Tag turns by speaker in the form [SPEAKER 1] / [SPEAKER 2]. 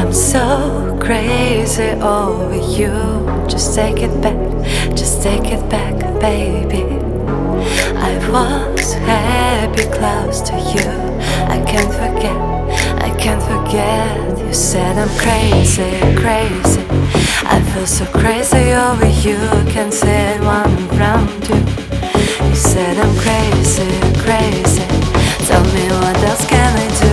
[SPEAKER 1] I'm so crazy over you. Just take it back, just take it back, baby. I was happy close to you. I can't forget, I can't forget. You said I'm crazy, crazy. I feel so crazy over you. Can't say it when I'm around you. You said I'm crazy, crazy. Tell me what else can I do?